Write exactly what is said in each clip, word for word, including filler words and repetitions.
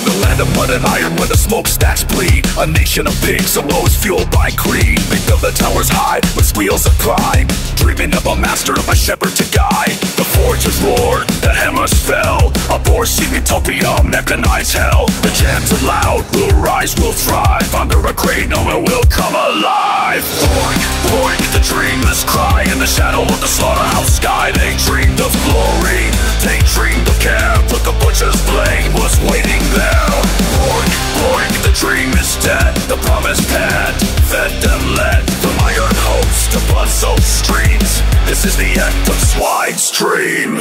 In the land of mud and iron where the smokestacks bleed, a nation of pigs always fueled by greed. They build the towers high with squeals of pride, dreaming of a master, of a shepherd to guide. The forges roared, the hammers fell, a porcine utopia, mechanized hell. The chants are loud, we'll rise, we'll thrive, under a crane, no one will come alive. Boink, boink, the dreamless cry in the shadow of the slaughterhouse sky. They dreamed of glory, they dreamed of care, but the butcher's blade was waiting there. Boink, boink, the dream is dead, the promised hand fed them lead, from iron hopes to blood-soaked streams. This is the end of Swine's dream.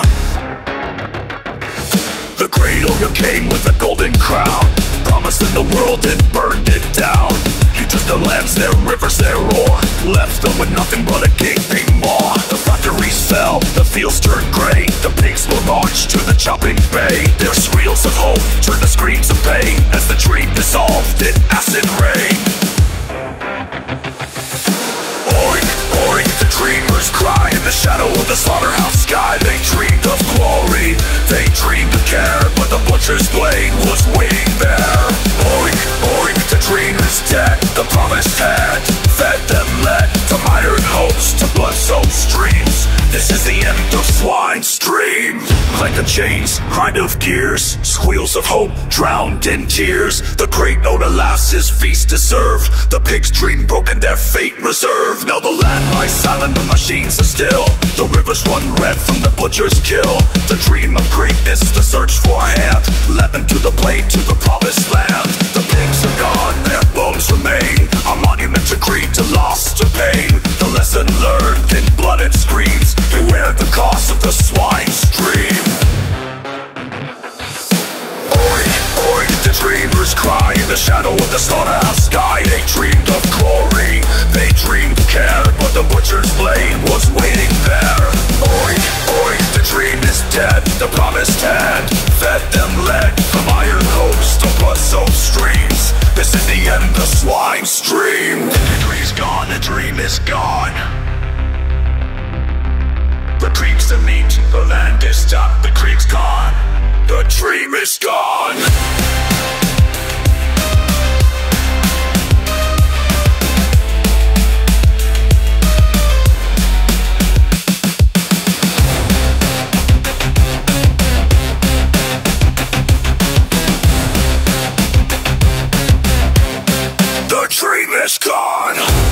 The great ogre came with a golden crown, promised in the world and burned it down. He took the lands, their rivers, their roar, left them with nothing but a gaping maw. The factories fell, the fields turned gray, the pigs were launched to the chopping bay. Their squeals of hope turned to screams of pain as the dream dissolved in acid rain. Oink, oink, the dreamers cry in the shadow of the slaughterhouse sky. They dreamed of glory, they dreamed of care, but the butcher's blade was waiting there. Oink, oink, the dream is dead, the promised hand fed them lead, from iron hopes to blood-soaked streams. This is the end of Swine's dream. Clank of chains, grind of gears, squeals of hope drowned in tears. The great Oda laughs, his feast is served, the pig's dream broken, their fate reserved. Now the land lies silent, the machines are still, the rivers run red from the butcher's kill. The dream of greatness, the search for a hand, led them to the blade, to the promised land. The pigs are gone, their bones remain, a monument to greed, to loss, to pain. The lesson learned in blood and screams, beware the cost of the swine's dream. Oi, oi, the dreamers cry in the shadow of the slaughterhouse sky. They dreamed of glory, they dreamed of care, but the butcher's blade was waiting there. Oi, oi, the dream is dead, the promised hand fed them lead, from iron hopes to blood-soaked streams. This is the end of Swine's dream. The dream's gone, the dream is gone. The creeks to meet, the land is stopped, the creek's gone, the dream is gone. The dream is gone.